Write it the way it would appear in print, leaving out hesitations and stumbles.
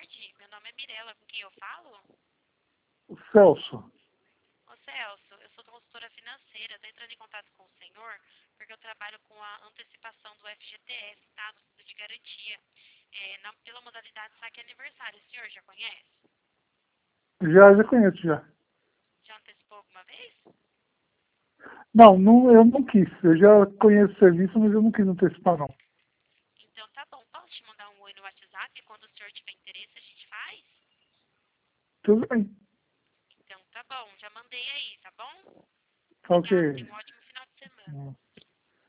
tarde. Meu nome é Mirela, com quem eu falo? O Celso. Ô Celso, eu sou consultora financeira, estou entrando em contato com o senhor porque eu trabalho com a antecipação do FGTS, tá? Do Fundo de Garantia, pela modalidade saque aniversário. O senhor já conhece? Já conheço já. Já antecipou alguma vez? Não, não, eu não quis. Eu já conheço o serviço, mas eu não quis antecipar, não. Então tá bom, posso te mandar um oi no WhatsApp e quando o senhor tiver interesse a gente faz? Tudo bem. Então tá bom, já mandei aí, tá bom? Tá Obrigada, ok. tenha um ótimo final de semana.